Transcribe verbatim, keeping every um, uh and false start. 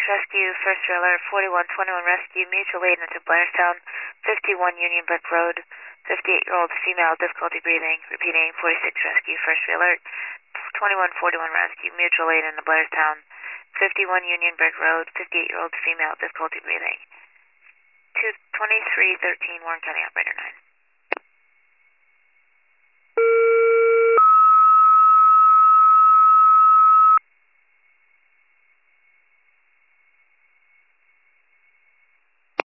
Rescue, first alert, forty-one twenty-one Rescue, mutual aid into Blairstown, fifty-one Union Brook Road, fifty-eight-year-old female, difficulty breathing. Repeating, forty-six Rescue, first alert, twenty-one forty-one Rescue, mutual aid into Blairstown, fifty-one Union Brook Road, fifty-eight-year-old female, difficulty breathing. two twenty-three thirteen Warren County Operator nine.